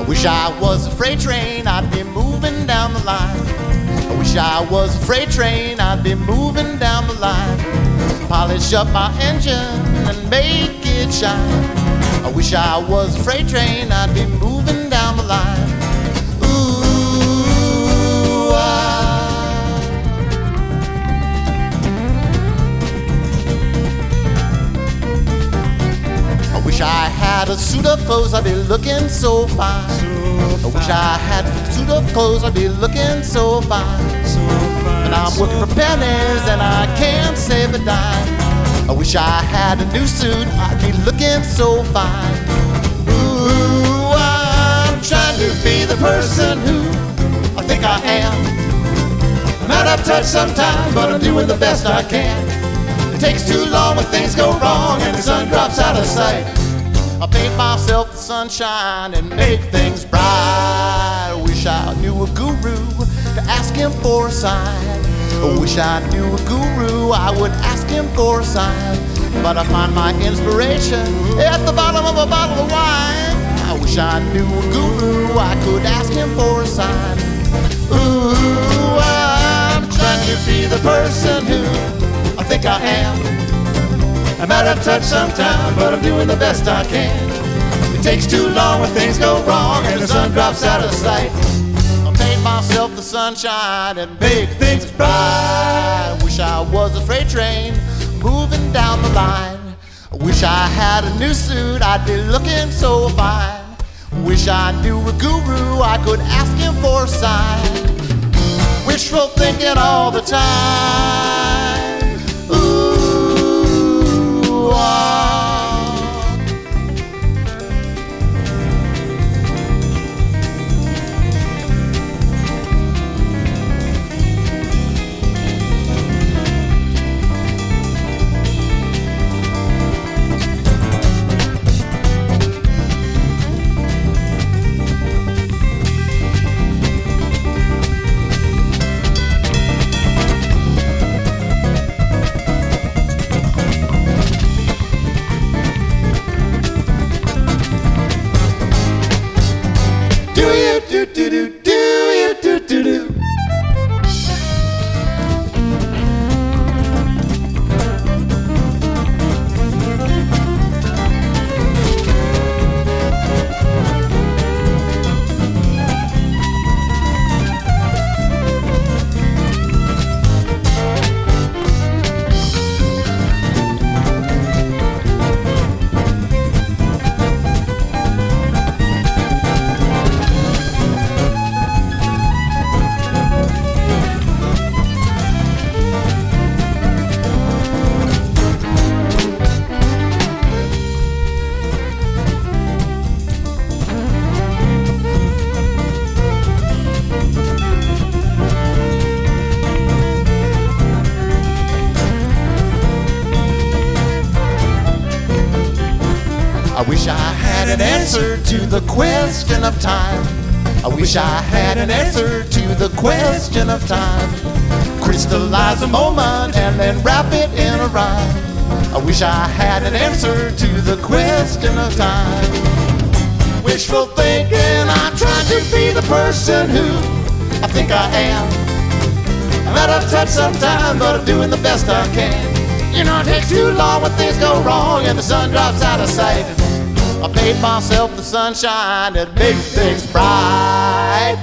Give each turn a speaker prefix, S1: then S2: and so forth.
S1: Wish I was a freight train, I'd be moving down the line. I wish I was a freight train, I'd be moving down the line. Polish up my engine and make it shine. I wish I was a freight train, I'd be moving down the line. Ooh, I wish I had a suit of clothes, I'd be looking so fine. I wish I had a suit of clothes, I'd be looking so fine. And I'm working for pennies and I can't save a dime. I wish I had a new suit, I'd be looking so fine. Ooh, I'm trying to be the person who I think I am. I'm out of touch sometimes, but I'm doing the best I can. It takes too long when things go wrong and the sun drops out of sight. I paint myself the sunshine and make things bright. I wish I knew a guru to ask him for a sign. I wish I knew a guru, I would ask him for a sign. But I find my inspiration at the bottom of a bottle of wine. I wish I knew a guru, I could ask him for a sign. Ooh, I'm trying to be the person who I think I am. I'm out of touch sometimes, but I'm doing the best I can. It takes too long when things go wrong and the sun drops out of sight. I paint myself the sunshine and make things bright. I wish I was a freight train moving down the line. I wish I had a new suit, I'd be looking so fine. Wish I knew a guru, I could ask him for a sign. Wishful thinking all the time. Ooh, I wish I had an answer to the question of time. I wish I had an answer to the question of time. Crystallize a moment and then wrap it in a rhyme. I wish I had an answer to the question of time. Wishful thinking, I'm trying to be the person who I think I am. I'm out of touch sometimes, but I'm doing the best I can. You know, it takes too long when things go wrong and the sun drops out of sight. I paint myself the sunshine and make things bright.